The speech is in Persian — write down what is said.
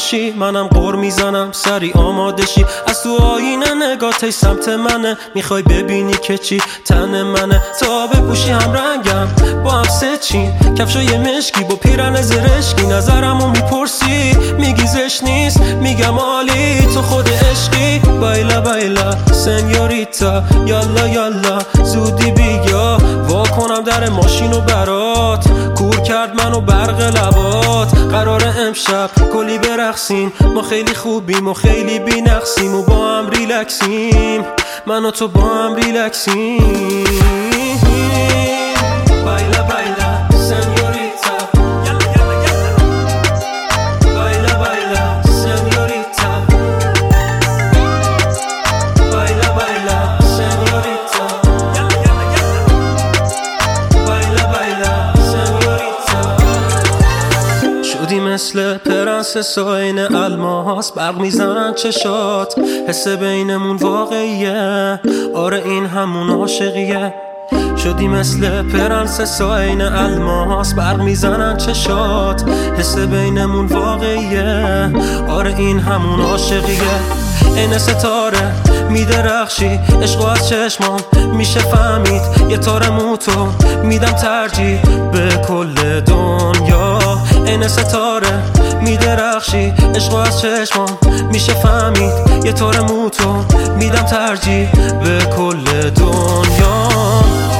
باشی منم قر میزنم سری آماده شی. از تو آینه نگاهت سمت منه، میخوای ببینی که چی تن منه. تا بپوشی هم رنگم با هم سه چین، کفشای مشکی با پیرن زرشکی. نظرمو میپرسی میگی زش نیست، میگم عالی تو خود عشقی. بایلا بایلا سنیوریتا یالا یالا زودی بیا، وا کنم در ماشینو برات. کور کرد منو برق لبات، قراره امشب کلی برقصیم. ما خیلی خوبیم و خیلی بی نقصیم و با هم ریلکسیم، من و تو با هم ریلکسیم. بایلا بایلا سنیوریتا بایلا بایلا سنیوریتا بایلا بایلا سنیوریتا بایلا بایلا سنیوریتا. شدی مثل پرنسس و عین الماس، برق میزنن چشات، حس بینمون واقعیه. آره این همون عاشقیه. شدی مثل پرنسس و عین الماس، برق میزنن چشات، حس بینمون واقعیه. آره این همون عاشقیه. عین ستاره میدرخشی، عشقو از چشمام میشه فهمید. یه تار موتو میدم ترجیح به کل دنیا. عین ستاره میدرخشی، عشقو از چشمام میشه فهمید. یه تار موتو میدم ترجیح به کل دنیا.